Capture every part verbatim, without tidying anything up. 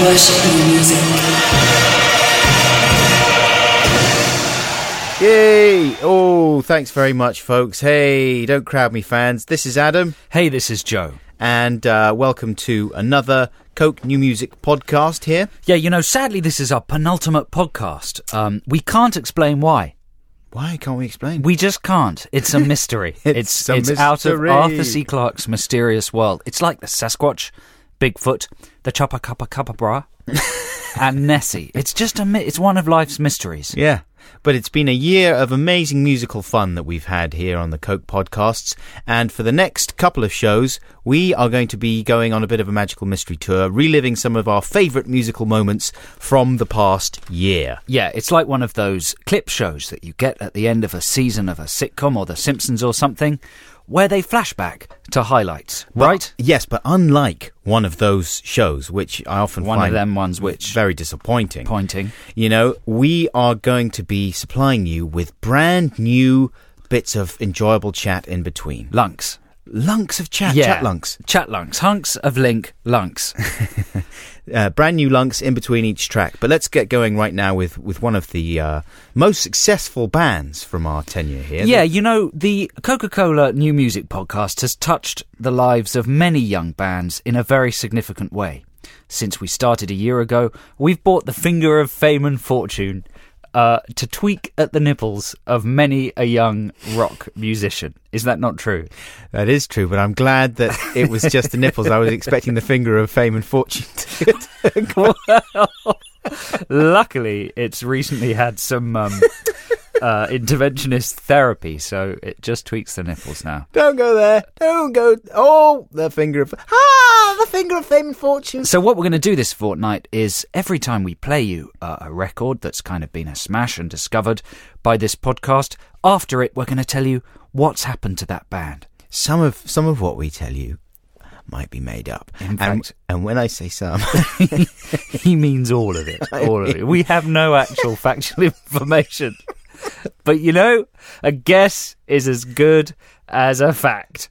Worship New Music. Yay! Oh, thanks very much, folks. Hey, don't crowd me, fans. This is Adam. Hey, this is Joe. And uh, welcome to another Coke New Music podcast here. Yeah, you know, sadly, this is our penultimate podcast. Um, we can't explain why. Why can't we explain? We just can't. It's a mystery. it's it's a it's mystery. out of Arthur C. Clarke's mysterious world. It's like the Sasquatch, Bigfoot, the Chopper Cuppa Cuppa Bra, and Nessie. It's just a. It's one of life's mysteries. Yeah. But it's been a year of amazing musical fun that we've had here on the Coke podcasts. And for the next couple of shows, we are going to be going on a bit of a magical mystery tour, reliving some of our favourite musical moments from the past year. Yeah, it's like one of those clip shows that you get at the end of a season of a sitcom or The Simpsons or something, where they flash back to highlights, right? But, yes, but unlike one of those shows, which I often one find of them ones which very disappointing. Pointing. You know, we are going to be supplying you with brand new bits of enjoyable chat in between. Lunks. Lunks of chat, yeah. chat lunks. Chat lunks. Hunks of link lunks. uh, brand new lunks in between each track. But let's get going right now with, with one of the uh, most successful bands from our tenure here. Yeah, you know, the Coca-Cola New Music podcast has touched the lives of many young bands in a very significant way. Since we started a year ago, we've bought the finger of fame and fortune Uh, to tweak at the nipples of many a young rock musician. Is that not true? That is true, but I'm glad that it was just the nipples. I was expecting the finger of fame and fortune to well, luckily, it's recently had some um, uh, interventionist therapy, so it just tweaks the nipples now. Don't go there. Don't go. Oh, the finger of... Ah, the finger of fame and fortune. So what we're going to do this fortnight is every time we play you uh, a record that's kind of been a smash and discovered by this podcast, after it, we're going to tell you what's happened to that band. Some of some of what we tell you might be made up. In and, fact, and when I say some, he means all of it. All of it. We have no actual factual information. But, you know, a guess is as good as a fact.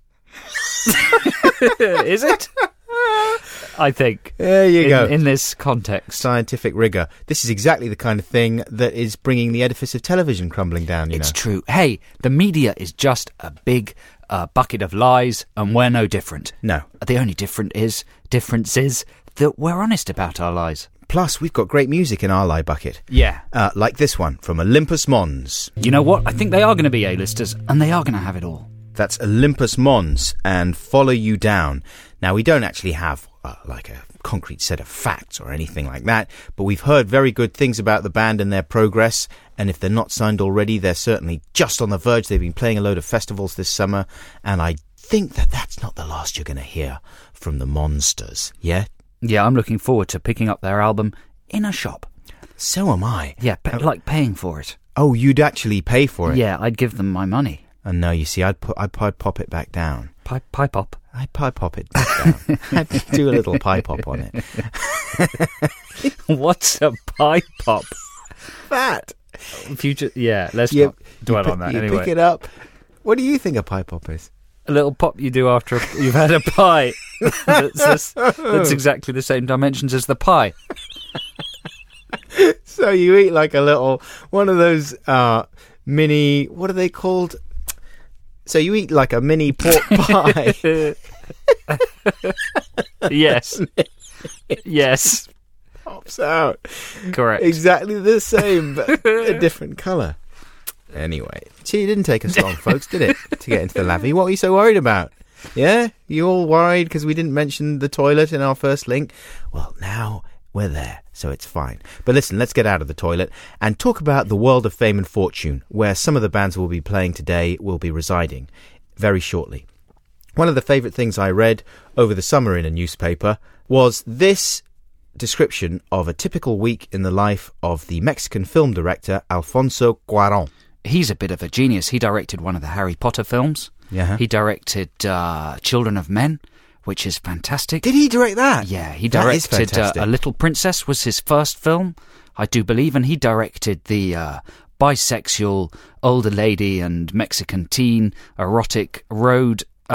Is it? I think. There you in, go. In this context. Scientific rigour. This is exactly the kind of thing that is bringing the edifice of television crumbling down, you It's know. true. Hey, the media is just a big uh, bucket of lies, and we're no different. No. The only different is, difference is that we're honest about our lies. Plus, we've got great music in our lie bucket. Yeah. Uh, like this one from Olympus Mons. You know what? I think they are going to be A-listers, and they are going to have it all. That's Olympus Mons and Follow You Down. Now, we don't actually have uh, like a concrete set of facts or anything like that, but we've heard very good things about the band and their progress, and if they're not signed already, they're certainly just on the verge. They've been playing a load of festivals this summer, and I think that that's not the last you're going to hear from the Monsters, yeah? Yeah, I'm looking forward to picking up their album in a shop. So am I. Yeah, pa- like paying for it. Oh, you'd actually pay for it? Yeah, I'd give them my money. And no, you see, I'd, put, I'd, I'd pop it back down. Pie, pie pop. I'd pie pop it back down. I'd do a little pie pop on it. What's a pie pop? That. Future, yeah, let's You- not dwell you on that you anyway. pick it up. What do you think a pie pop is? A little pop you do after you've had a pie. that's, that's, that's exactly the same dimensions as the pie. So you eat like a little, one of those uh, mini, what are they called? So you eat like a mini pork pie. Yes. Yes. Pops out. Correct. Exactly the same, but a different colour. Anyway, gee, it didn't take us long, folks, did it, to get into the lavvy? What were you so worried about? Yeah? You all worried because we didn't mention the toilet in our first link? Well, now we're there, so it's fine. But listen, let's get out of the toilet and talk about the world of fame and fortune, where some of the bands we'll be playing today will be residing very shortly. One of the favourite things I read over the summer in a newspaper was this description of a typical week in the life of the Mexican film director Alfonso Cuarón. He's a bit of a genius. He directed one of the Harry Potter films. Yeah. He directed uh, Children of Men, which is fantastic. Did he direct that? Yeah, he That is directed uh, fantastic. A Little Princess was his first film, I do believe, and he directed the uh, bisexual older lady and Mexican teen erotic road uh,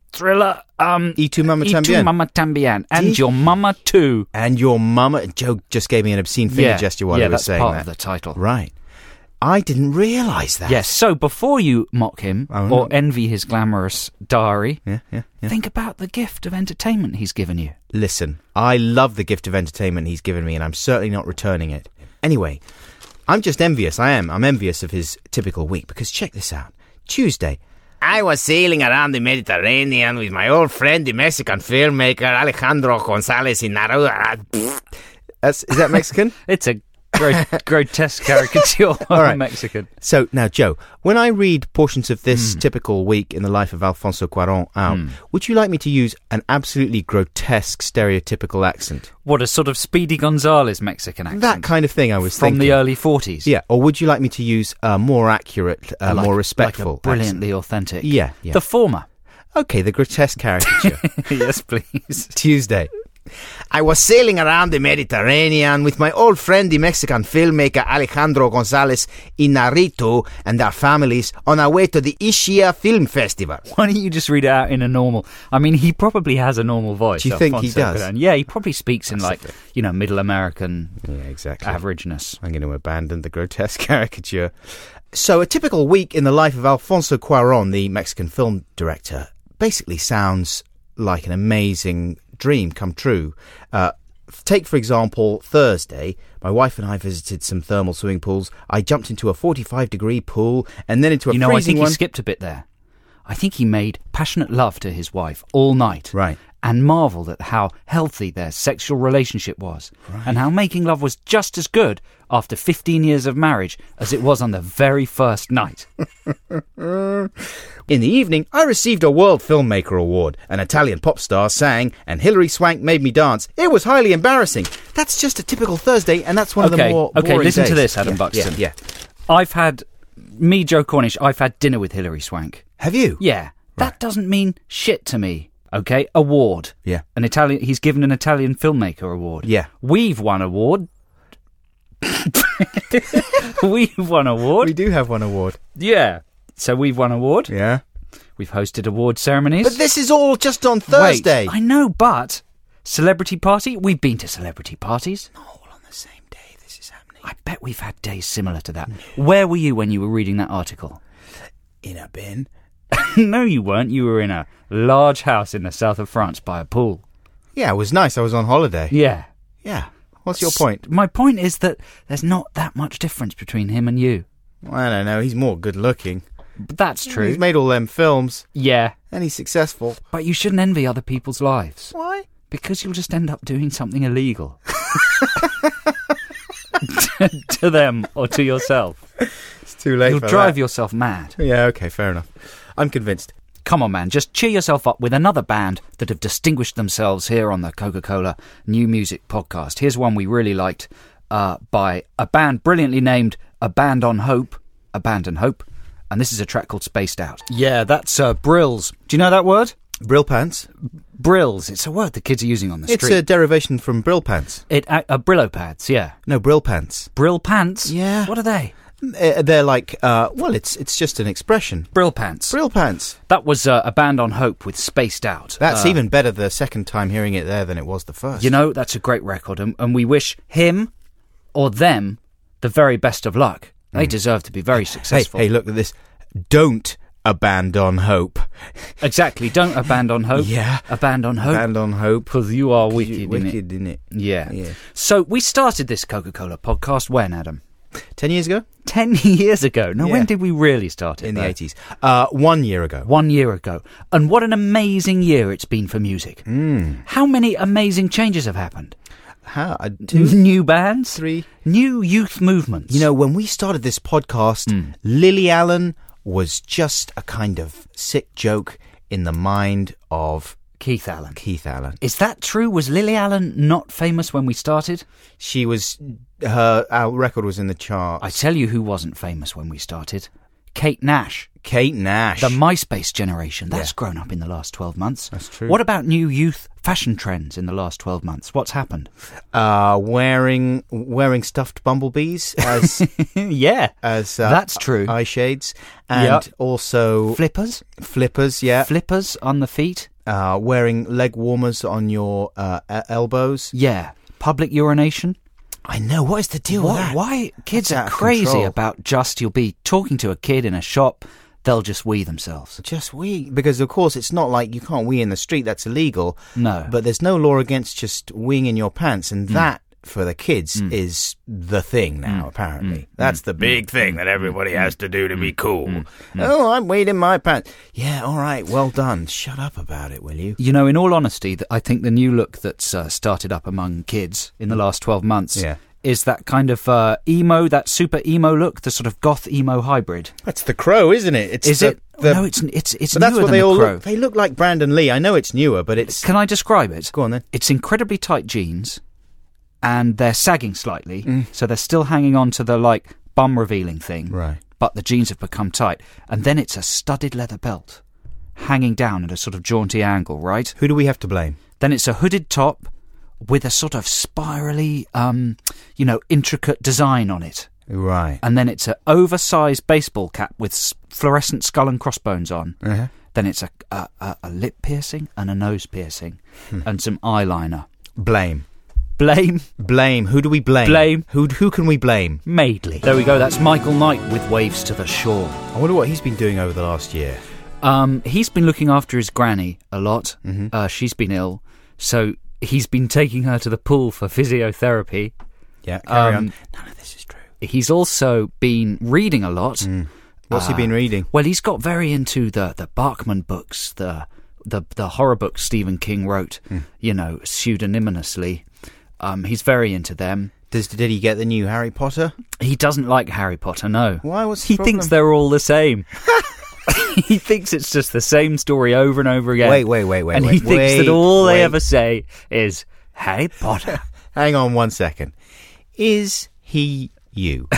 thriller. Um, Y tu mama Y tu tambien. mama tambien. And Did- your mama too. And your mama... Joe just gave me an obscene finger yeah, gesture while yeah, he was that's saying part that. of the title. Right. I didn't realise that. Yes, so before you mock him Oh, or no. envy his glamorous diary, Yeah, yeah, yeah. think about the gift of entertainment he's given you. Listen, I love the gift of entertainment he's given me, and I'm certainly not returning it. Anyway, I'm just envious. I am. I'm envious of his typical week, because check this out. Tuesday, I was sailing around the Mediterranean with my old friend, the Mexican filmmaker Alejandro González Iñárritu. That's, is that Mexican? It's a gro- grotesque caricature of All right. a Mexican. So, now, Joe, when I read portions of this Mm. typical week in the life of Alfonso Cuarón out, Mm. would you like me to use an absolutely grotesque, stereotypical accent? What, a sort of Speedy Gonzales Mexican accent? That kind of thing I was From thinking. the early forties? Yeah, or would you like me to use a more accurate, uh, Like- more respectful Like a brilliantly authentic. accent? Yeah, yeah. The former. Okay, the grotesque caricature. Yes, please. Tuesday. I was sailing around the Mediterranean with my old friend, the Mexican filmmaker Alejandro González Iñárritu, and our families on our way to the Ischia Film Festival. Why don't you just read it out in a normal... I mean, he probably has a normal voice. Do you think he Alfonso does? Cuarón. Yeah, he probably speaks in, like, That's it. you know, middle American Yeah, exactly. averageness. I'm going to abandon the grotesque caricature. So, a typical week in the life of Alfonso Cuarón, the Mexican film director, basically sounds like an amazing dream come true. Uh, take, for example, Thursday. My wife and I visited some thermal swimming pools. I jumped into a forty-five degree pool and then into a You know, I freezing think one. he skipped a bit there. I think he made passionate love to his wife all night. Right. And marvelled at how healthy their sexual relationship was. Right. And how making love was just as good after fifteen years of marriage as it was on the very first night. In the evening, I received a World Filmmaker Award. An Italian pop star sang, and Hilary Swank made me dance. It was highly embarrassing. That's just a typical Thursday, and that's one of the Okay, more okay, boring listen to days. this, Adam Yeah, Buxton. Yeah, yeah. I've had, me, Joe Cornish, I've had dinner with Hilary Swank. Have you? Yeah, that doesn't mean shit to me. Okay, award. Yeah. An Italian. He's given an Italian filmmaker award. Yeah. We've won award. We've won award. We do have one award. Yeah. So we've won award. Yeah. We've hosted award ceremonies. But this is all just on Thursday. Wait, I know, but celebrity party. We've been to celebrity parties. all on the same day this is happening. I bet we've had days similar to that. Where were you when you were reading that article? In a bin. No, you weren't. You were in a large house in the south of France by a pool. Yeah, it was nice. I was on holiday. Yeah. Yeah. What's your point? My point is that there's not that much difference between him and you. I don't know. He's more good looking. But that's true. He's made all them films, Yeah. and he's successful. But you shouldn't envy other people's lives. Why? Because you'll just end up doing something illegal. to, to them or to yourself. It's too late You'll for drive that. yourself mad. Yeah, okay, fair enough. I'm convinced. Come on, man, just cheer yourself up with another band that have distinguished themselves here on the Coca-Cola New Music Podcast. Here's one we really liked uh, by a band brilliantly named A Band on Hope, Abandon Hope, and this is a track called Spaced Out. Yeah, that's uh, Brills. Do you know that word? Brill pants? Brills. It's a word the kids are using on the It's street. a derivation from Brill pants. It uh, uh, Brillo pads, yeah. No, Brill pants. Brill pants? Yeah. What are they? Uh, they're like, uh, well, it's it's just an expression. Brill pants. Brill pants. That was uh, A Band on Hope with Spaced Out. That's Uh, even better the second time hearing it there than it was the first. You know, that's a great record, and, and we wish him or them the very best of luck. They deserve to be very hey, successful. hey, look at this. Don't abandon hope. Exactly. Don't abandon hope. Yeah. Abandon hope. Abandon hope. Because you are wicked, innit? Wicked, innit? Yeah. Yeah. So we started this Coca-Cola podcast when, Adam? Ten years ago? Ten years ago. Now, Yeah. when did we really start it? In the though? eighties. Uh, one year ago. One year ago. And what an amazing year it's been for music. Mm. How many amazing changes have happened? How? Uh, two, New bands? three. New youth movements. You know, when we started this podcast, Mm. Lily Allen was just a kind of sick joke in the mind of Keith Allen. Keith Allen. Is that true? Was Lily Allen not famous when we started? She was, her, our record was in the charts. I tell you who wasn't famous when we started. Kate Nash. Kate Nash. The MySpace generation. That's Yeah. grown up in the last twelve months. That's true. What about new youth fashion trends in the last twelve months? What's happened? Uh, wearing wearing stuffed bumblebees as yeah. as uh, That's true. eye shades, and Yep. also Flippers? flippers. Yeah, Flippers on the feet? uh, wearing leg warmers on your uh, e- elbows. Yeah. Public urination? I know. What is the deal with Why, that? why kids That's out are of crazy control. about just, you'll be talking to a kid in a shop, they'll just wee themselves. Just wee, because of course it's not like you can't wee in the street. That's illegal. No. But there's no law against just weeing in your pants, and that for the kids is the thing now. Apparently, that's the big thing that everybody has to do to be cool. Oh, I'm weeing in my pants. Yeah, all right, well done. Shut up about it, will you? You know, in all honesty, th- I think the new look that's uh, started up among kids in the last twelve months Yeah. is that kind of uh, emo, that super emo look, the sort of goth emo hybrid. That's the Crow, isn't it? It's Is the, it? The, no, it's it's it's but that's newer what than they the all Crow. look. They look like Brandon Lee. I know it's newer, but it's. Can I describe it? Go on then. It's incredibly tight jeans, and they're sagging slightly, Mm. so they're still hanging on to the like bum revealing thing. Right. But the jeans have become tight, and then it's a studded leather belt hanging down at a sort of jaunty angle, right? Who do we have to blame? Then it's a hooded top with a sort of spirally, um, you know, intricate design on it. Right. And then it's an oversized baseball cap with s- fluorescent skull and crossbones on. Uh-huh. Then it's a, a, a, a lip piercing and a nose piercing and some eyeliner. Blame. Blame Blame. Who do we blame? Blame. Who who can we blame? Maidley. There we go. That's Michael Knight with Waves to the Shore. I wonder what he's been doing over the last year. Um, he's been looking after his granny a lot. Mm-hmm. Uh, she's been ill, so he's been taking her to the pool for physiotherapy. Yeah, carry Um, on. None of this is true. He's also been reading a lot. What's he uh, been reading? Well, he's got very into the the Bachman books, the the the horror books Stephen King wrote, you know, pseudonymously. Um, he's very into them. Does did he get the new Harry Potter? He doesn't like Harry Potter, no. Why? What's the He problem? thinks they're all the same. He thinks it's just the same story over and over again. Wait, wait, wait, wait, And wait, he thinks wait, that all wait. they ever say is Harry Potter. Hang on one second. Is he you?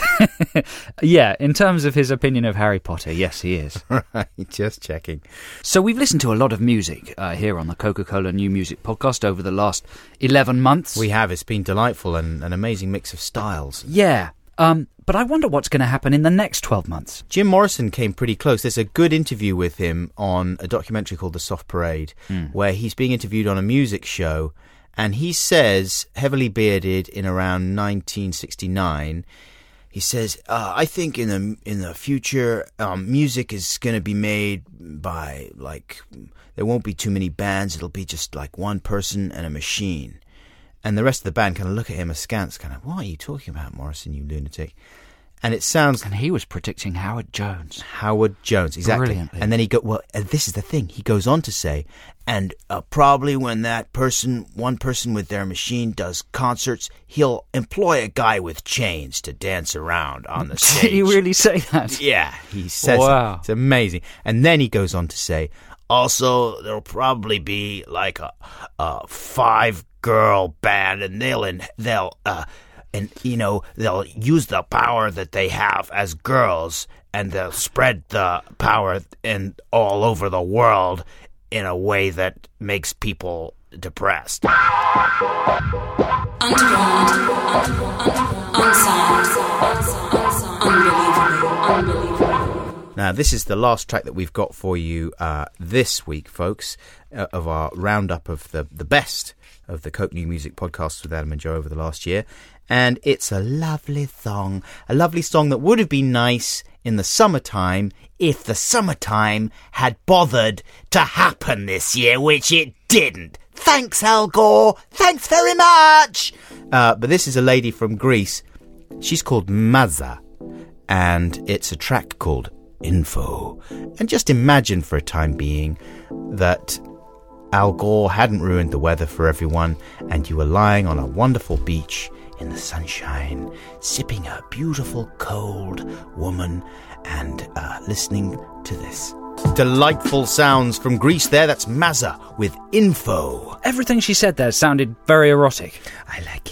Yeah, in terms of his opinion of Harry Potter, yes, he is. Right, just checking. So we've listened to a lot of music uh, here on the Coca-Cola New Music Podcast over the last eleven months. We have. It's been delightful and an amazing mix of styles. Yeah, um, but I wonder what's going to happen in the next twelve months. Jim Morrison came pretty close. There's a good interview with him on a documentary called The Soft Parade, where he's being interviewed on a music show, and he says, heavily bearded in around nineteen sixty-nine, he says, uh, I think in the in the future, um, music is going to be made by, like, there won't be too many bands. It'll be just like one person and a machine. And the rest of the band kind of look at him askance, kind of, what are you talking about, Morrison, you lunatic? And it sounds And he was predicting Howard Jones. Howard Jones, exactly. Brilliantly. And then he go, well, uh, this is the thing. He goes on to say, and uh, probably when that person, one person with their machine does concerts, he'll employ a guy with chains to dance around on the stage. Did he really say that? Yeah, he says Wow. it. It's amazing. And then he goes on to say, also, there'll probably be like a, a five girl band, and they'll in, they'll uh, and you know they'll use the power that they have as girls, and they'll spread the power in all over the world in a way that makes people depressed. Underground, unsound, unbelievable, unbelievable. Now, this is the last track that we've got for you uh, this week, folks, uh, of our roundup of the, the best of the Coke New Music podcasts with Adam and Joe over the last year. And it's a lovely song, a lovely song that would have been nice in the summertime if the summertime had bothered to happen this year, which it didn't. Thanks, Al Gore. Thanks very much. Uh, but this is a lady from Greece. She's called Mazza, and it's a track called Info. And just imagine for a time being that Al Gore hadn't ruined the weather for everyone, and you were lying on a wonderful beach in the sunshine, sipping a beautiful cold woman and uh, listening to this. Delightful sounds from Greece there. That's Mazza with Info. Everything she said there sounded very erotic. I like it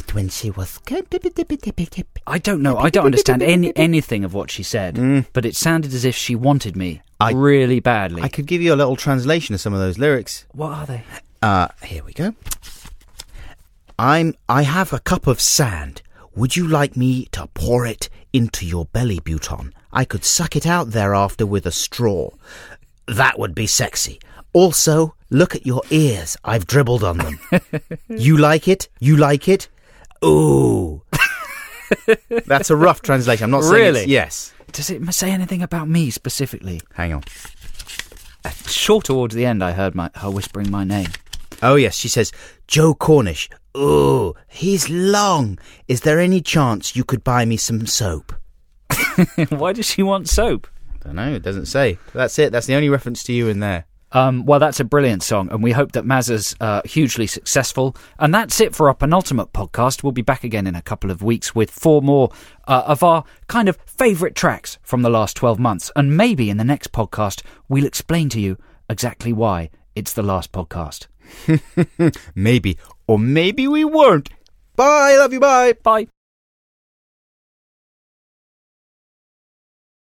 when she was... I don't know. I don't understand any anything of what she said, Mm. but it sounded as if she wanted me I- really badly. I could give you a little translation of some of those lyrics. What are they? Uh, here we go. I'm. I have a cup of sand. Would you like me to pour it into your belly button? I could suck it out thereafter with a straw. That would be sexy. Also, look at your ears. I've dribbled on them. You like it? You like it? Ooh. That's a rough translation. I'm not saying Really? it's, yes. Does it say anything about me specifically? Hang on. Sure, towards the end, I heard my, her whispering my name. Oh, yes, she says, Joe Cornish. Ooh, he's long. Is there any chance you could buy me some soap? Why does she want soap? I don't know, it doesn't say. That's it, that's the only reference to you in there. Um, well, that's a brilliant song, and we hope that Mazza's uh, hugely successful. And that's it for our penultimate podcast. We'll be back again in a couple of weeks with four more uh, of our kind of favourite tracks from the last twelve months. And maybe in the next podcast, we'll explain to you exactly why it's the last podcast. Maybe. Or maybe we won't. Bye, love you, bye. Bye.